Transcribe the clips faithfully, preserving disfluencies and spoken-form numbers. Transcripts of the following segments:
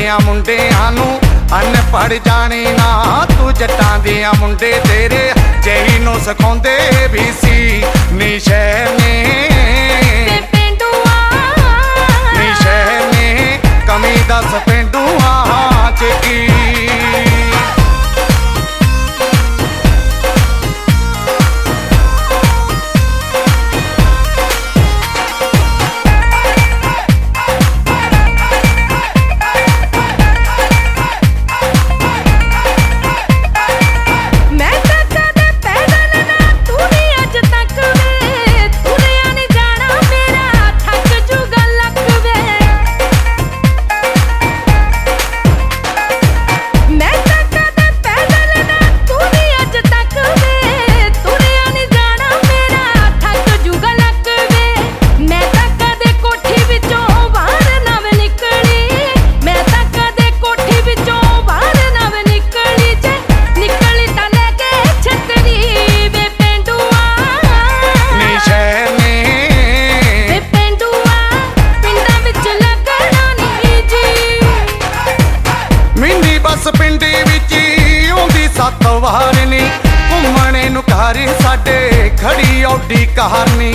दियां मुंडियां नूं अनपढ़ जाने ना तू जट्टां दियां मुंडे तेरे जेही नूं सिखाउंदे भी सी नी शहर ने नी शहर ने कमी दस पेंडूआं च की पिंडी विच आउंदी सत्त वार नी घुम्मणे नूं घर साडे खड़ी औडी कार नी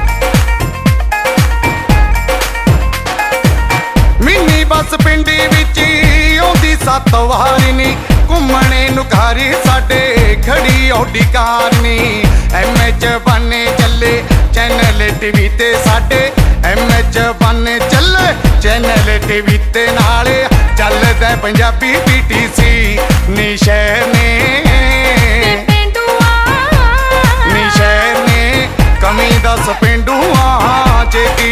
मिनी बस पिंडी विच आउंदी सत्त वार नी घुम्मणे नूं घर साडे खड़ी औडी कार नी एम एच बने चले चैनल टीवी ते साडे एम एच बने चले चैनल टीवी ते नाले चलदा पंजाबी पी टी सी नी शहर ने नी शहर ने कमी दस पेंडूआं च की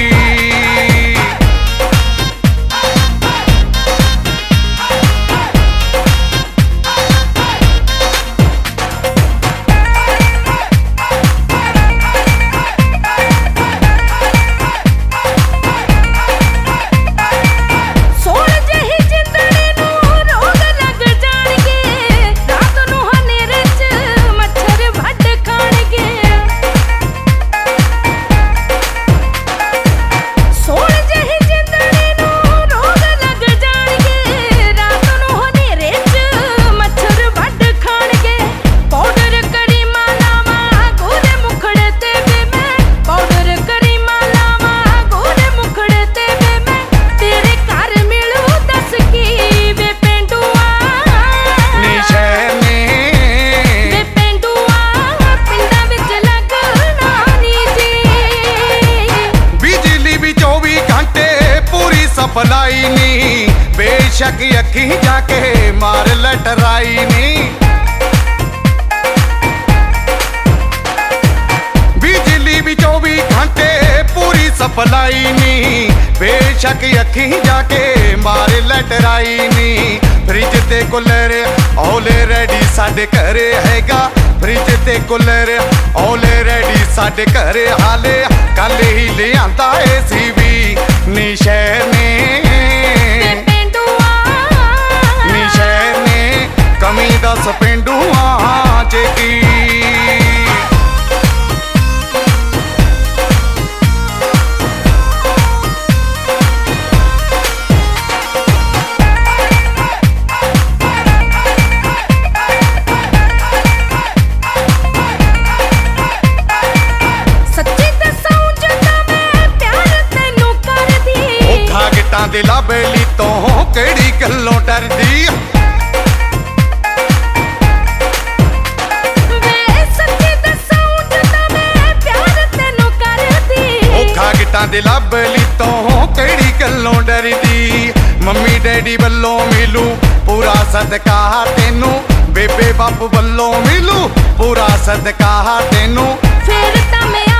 भलाई नी बेशक अखी जाके मार लटराई नी बिजली भी चौबी घंटे पूरी सप्लाई नी बेशक अखी जाके मार लटराई नी फ्रिज ते कूलर औले रेडी साडे घरे हैगा फ्रिज ते कूलर औले रेडी साडे घरे हाले कल ही ले आंदा ए सी भी नी शहर ने नी शहर ने कमी दस पेंडूआं च की दे लाबेली तो केड़ी गल्लों डरदी दे लाबेली तो केड़ी गल्लों डरदी मम्मी डैडी वल्लों मिलू पूरा सदका तेनू बेबे बापू वल्लों मिलू पूरा सदका तेनू फिर तां